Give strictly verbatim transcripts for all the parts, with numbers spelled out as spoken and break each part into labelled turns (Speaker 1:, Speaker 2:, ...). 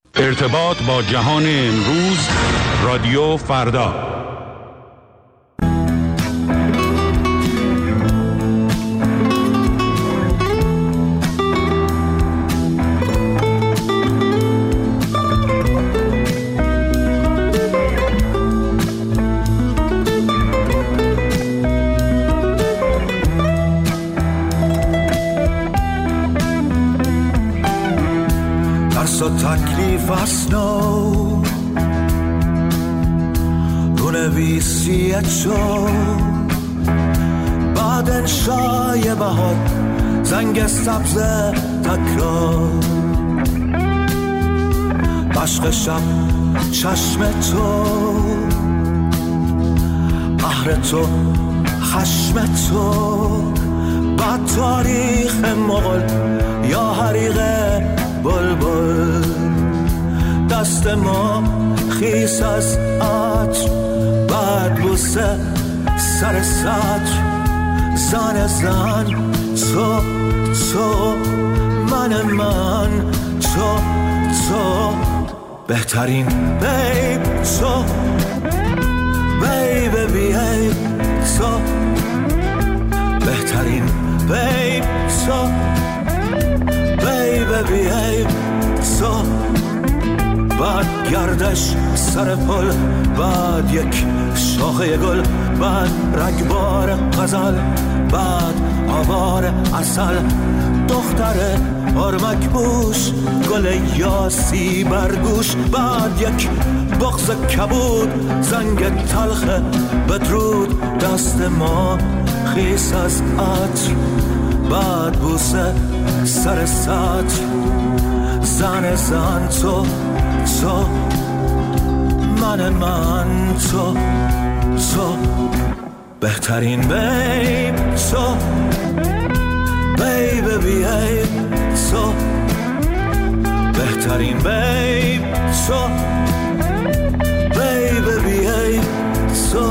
Speaker 1: ارتباط با جهان امروز، رادیو فردا.
Speaker 2: تکلیف اسنو رو نویسیت شد بعد انشای بهار زنگ سبز تکرار عشق شب چشم تو قهر تو خشم تو بعد تاریخ مغل یا حریق بلبل دست ما خیس از عطر بعد بوسه سر سطر زن زن تو تو من من تو تو بهترین بیب تو بیب بیب تو بهترین بیب تو بیب بیب تو بعد گردش سر پل بعد یک شاخه گل بعد رگبار غزل بعد آوار عسل دختر آرمک بوش گل یاسی برگوش بعد یک بغض کبود زنگ تلخ بدرود دست ما خیس از عطر بعد بوسه سر سطر زن زن تو تو من من تو تو بهترین بیب تو بیب بیب تو بهترین بیب تو بیب بیب تو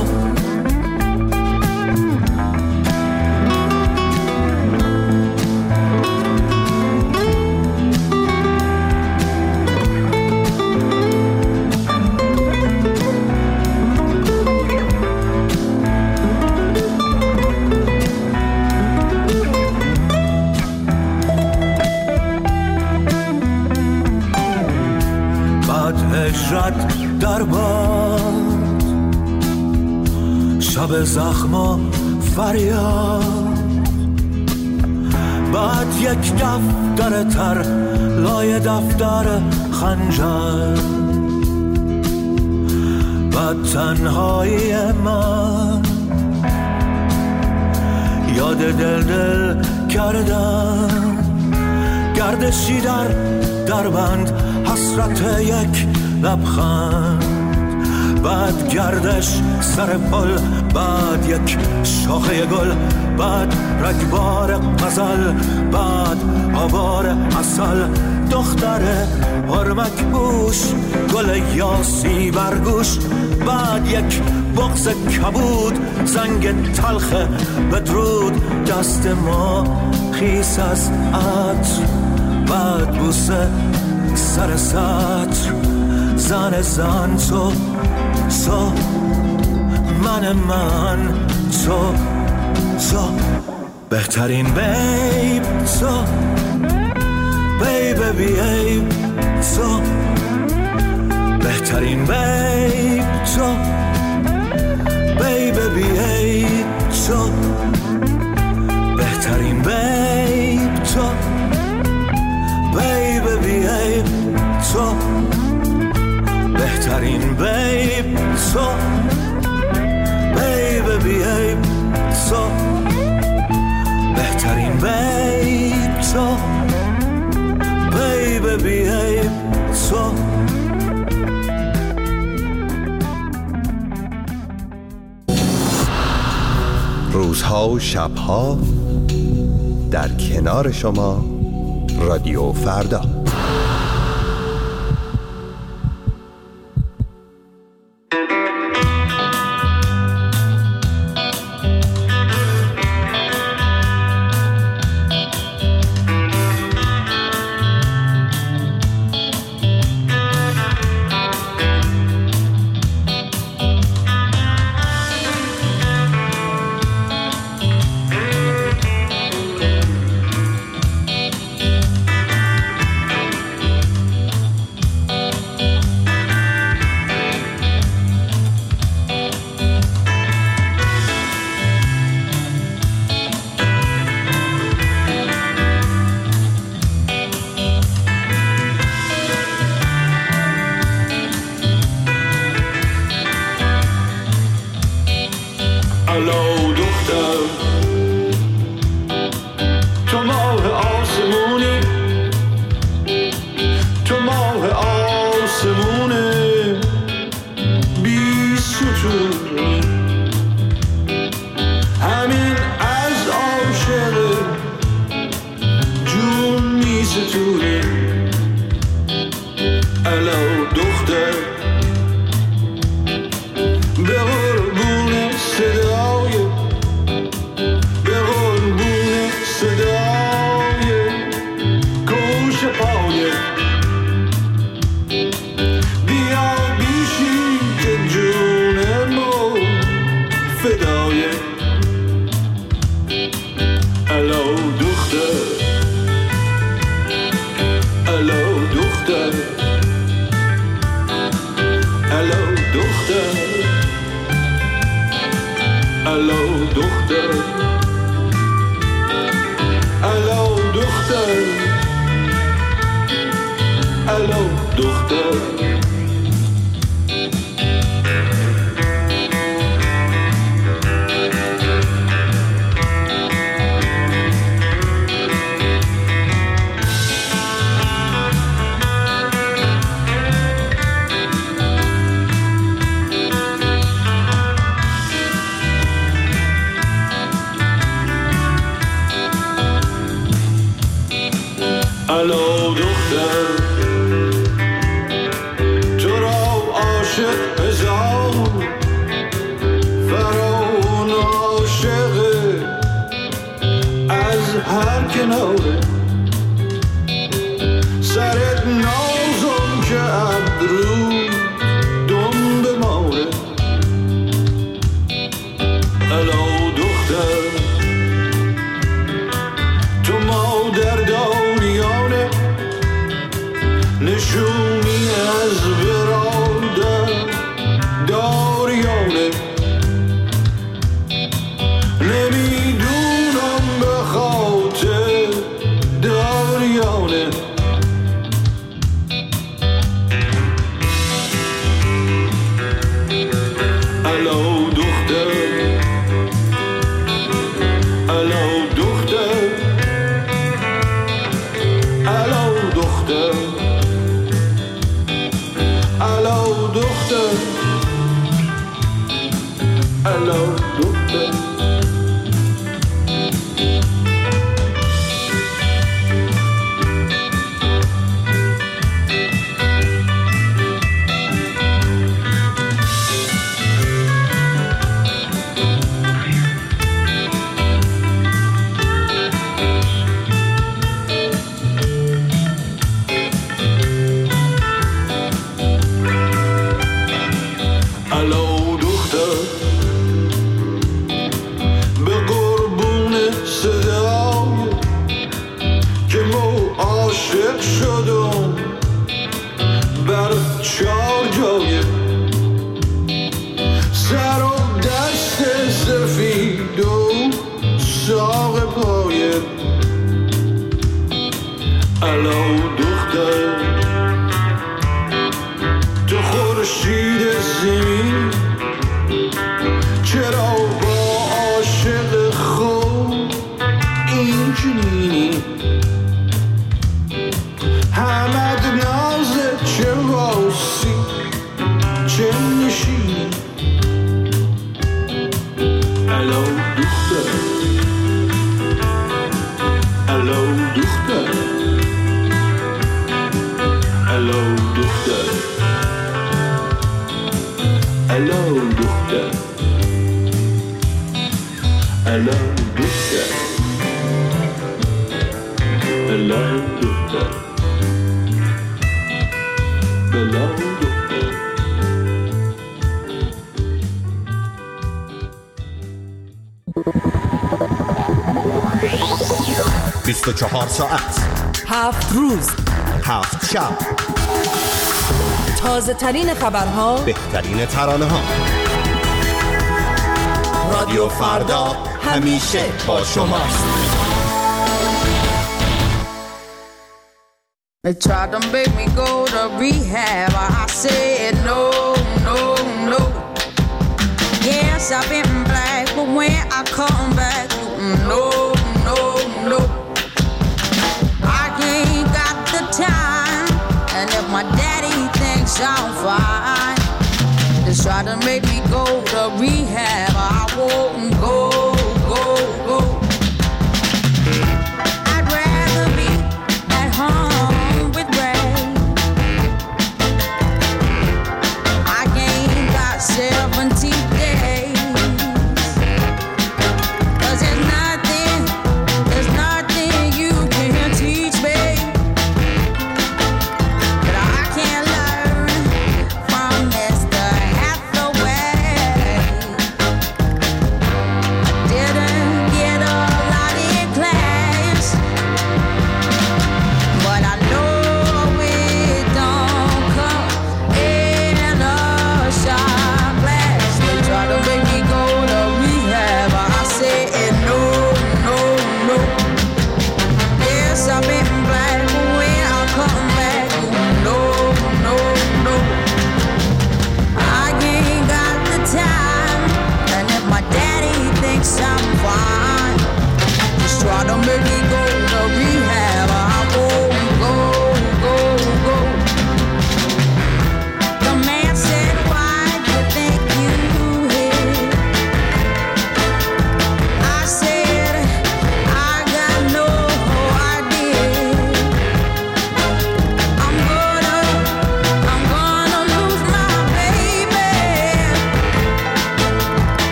Speaker 2: هجرت در باد شب زخم و فریاد بعد یک دفتر تر لای دفتر خنجر بعد تنهایی من یاد دل دل کردم گردشی در دربند حسرت یک لبخند بعد گردش سر پل بعد یک شاخه گل بعد رگبار غزل بعد آوار عسل دختر هرمک بوش گل یاسی برگوش بعد یک بغض کبود زنگ تلخ بدرود دست ما خیس از عطر بعد بوسه سر سطر زن زن تو تو من من تو تو بهترین بیب تو بیب بیب تو بهترین بیب تو بیب بیب تو بهترین بیب تو بیب بیب تو بهترین بیب تو بیب بیب تو بهترین بیب تو بیب بیب تو
Speaker 3: روزها و شبها در کنار شما رادیو فردا.
Speaker 2: دختر الو دختر الو دختر الو دختر الو دختر الو دختر تو را عاشق هزار فرعون عاشقه از هر کناره سرت نازم که ابرو دم بماره الو دختر تو مادر داریانه نشونی از برادر داریانه نمیدونم به خاطر داریانه الو دختر الو دختر الو دختر الو دختر الو دختر الو دختر به قربون صدای که مو عاشق شدم بر چار جای سر و دست سفید و ساق پای الو دختر تو خورشید زمین چرا با عاشق خود این چنینی همد نازه چه واسی چه نشینی الو دختر الو دختر الو دختر الو دختر الو دختر الو دختر الو دختر
Speaker 3: بیست و چهار ساعت
Speaker 4: هفت روز
Speaker 3: هفت شب
Speaker 4: تازه ترین خبرها
Speaker 3: بهترین ترانه ها رادیو فردا همیشه با شماست.
Speaker 5: They tried to make me go to rehab. I said no, no, no. Yes, I've been black, but when I come back, no, no, no. I ain't got the time, and if my daddy thinks I'm fine, they try to make me go to rehab. I won't go, go, go. I'd rather be at home with Ray. I ain't got seventy days. 'Cause there's nothing, there's nothing you can teach me that I can't learn from Mister Hathaway.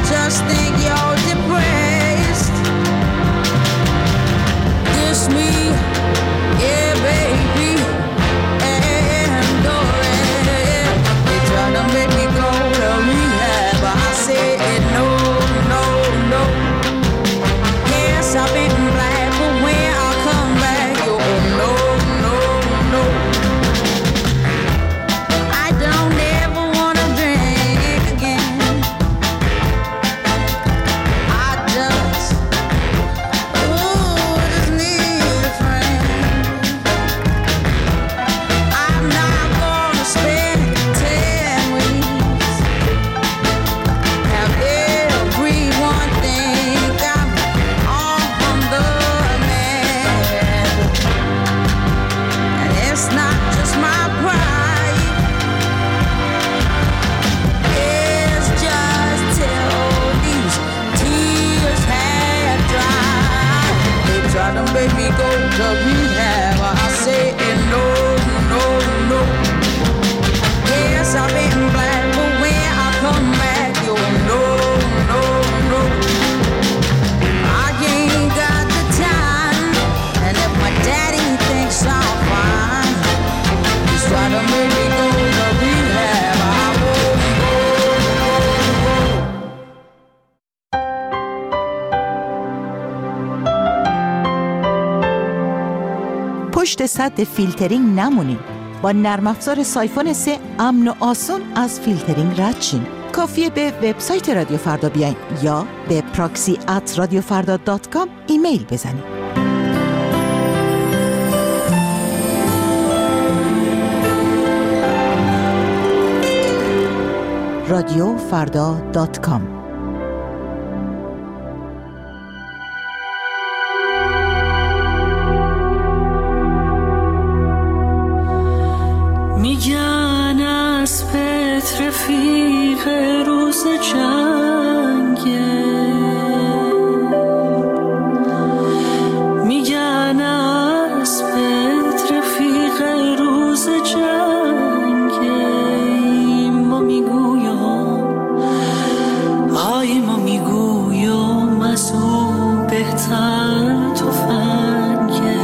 Speaker 5: just think you're depressed. This me, yeah, baby, and go ahead. They try to make me go to rehab, but I said no, no, no. Yes, I've been black, but when I come back, you're no, no, no. I don't ever wanna drink again. I just, ooh, just need a friend. I'm not gonna spend ten weeks. Have everyone think I'm on the man. And it's not just my pride. It's just till these tears have dried. They try to make me go to rehab. I say no, no, no. Yes, I've been black, but when I come back, you're no, no, no. I ain't got the time, and if my daddy thinks I'm fine, he's trying to make me go to rehab. I won't go, go, go.
Speaker 6: پشت سد فیلترینگ نمونین. با نرم افزار سایفون سه امن و آسون از فیلترینگ رد شین. کافیه به وبسایت رادیو فردا بیاین یا به پراکسی ات رادیو فردا دات کام ایمیل بزنین. رادیو فردا دات کام.
Speaker 7: میگن از پت رفیق روز جنگه، میگن از پت رفیق روز جنگه. ما میگویم آی ما میگویم از او بهتر تفنگه.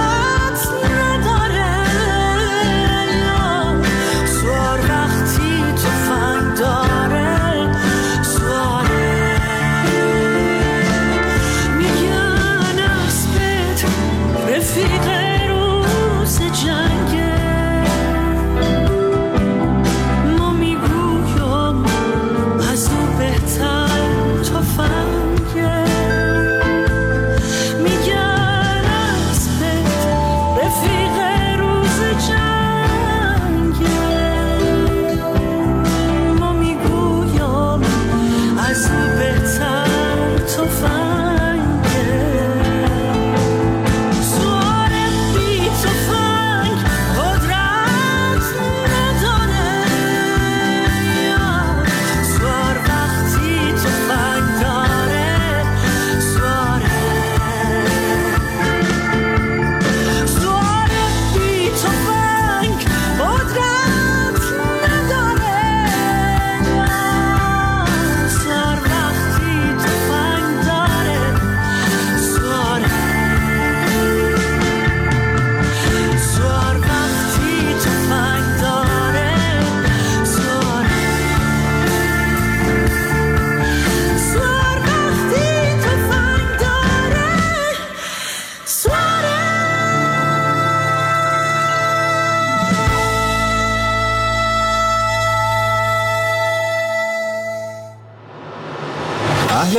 Speaker 7: وقتی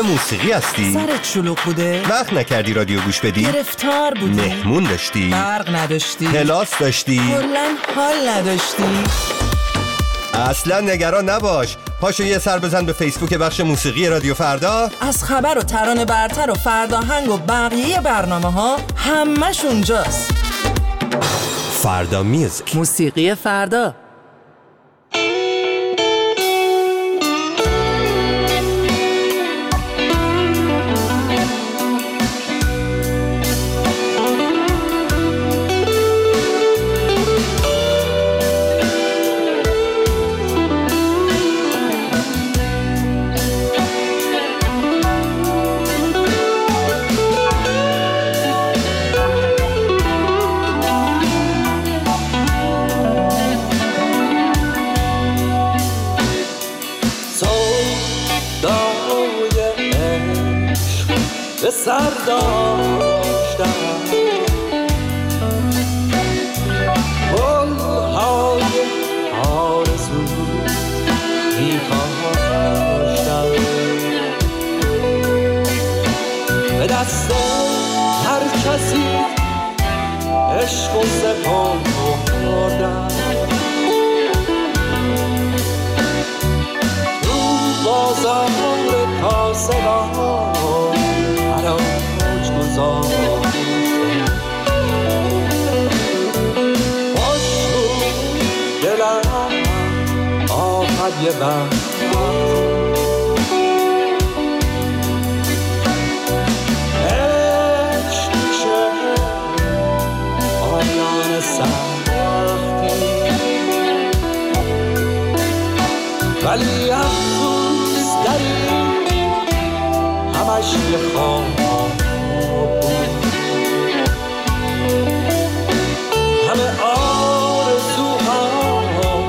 Speaker 3: موسیقی هستی؟
Speaker 4: سرت شلوغ بوده؟
Speaker 3: وقت نکردی رادیو گوش بدی؟
Speaker 4: گرفتار بودی؟
Speaker 3: مهمون داشتی؟
Speaker 4: برق نداشتی؟
Speaker 3: کلاس داشتی؟
Speaker 4: کلاً حال نداشتی؟
Speaker 3: اصلا نگران نباش. پاشو یه سر بزن به فیسبوک بخش موسیقی رادیو فردا.
Speaker 4: از خبر و ترانه برتر و فرداهنگ و بقیه برنامه ها همش اونجاست.
Speaker 3: فردا میوزیک،
Speaker 4: موسیقی فردا.
Speaker 7: سر داشتم گل‌های آرزو می‌کاشتم به دست هر کسی عشق و سپردم تو بازار کاسبان خوش بود دلم آمد یه وقت عشق میشه آیان سختی ولی افسوس داری همش یه خواب همه آرزوها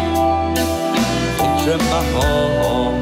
Speaker 7: فکر بهار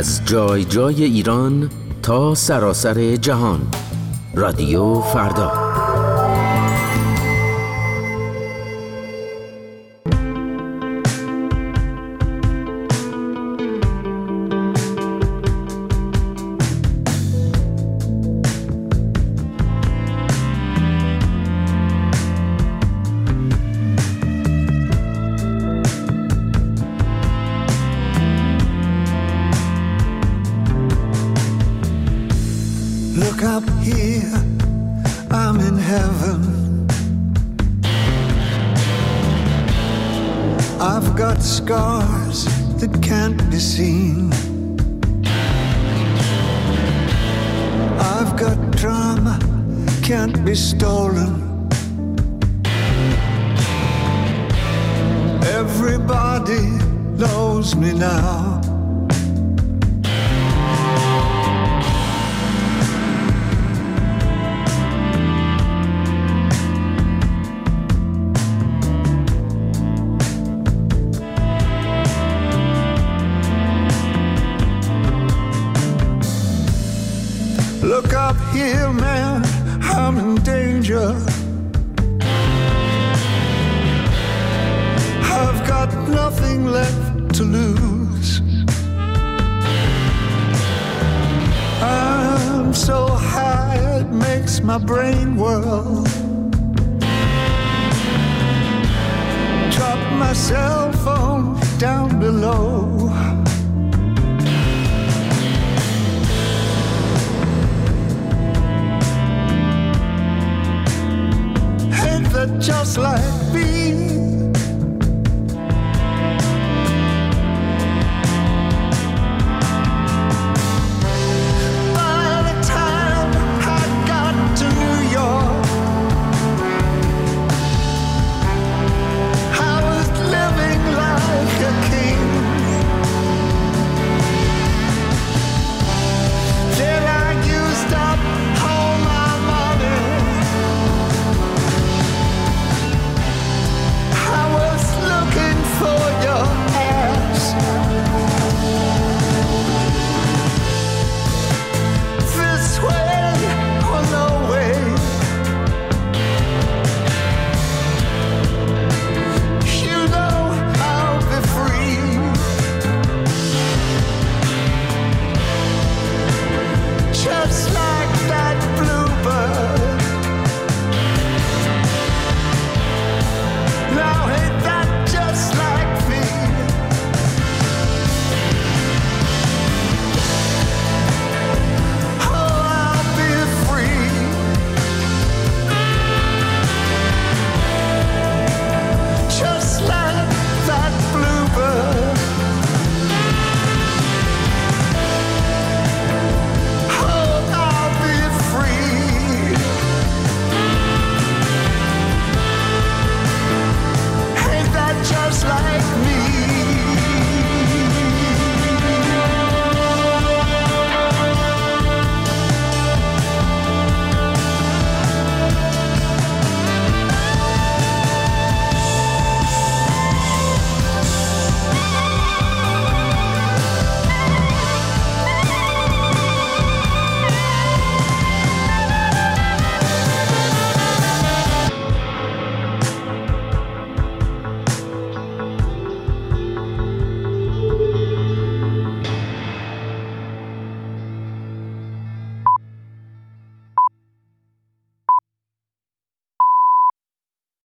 Speaker 8: از جای جای ایران تا سراسر جهان. رادیو فردا.
Speaker 9: Look up here, I'm in heaven. I've got scars that can't be seen. I've got drama, can't be stolen. Everybody knows me now. Look up here, man, I'm in danger. I've got nothing left to lose. I'm so high it makes my brain whirl. Drop my cell phone down below. Just like bees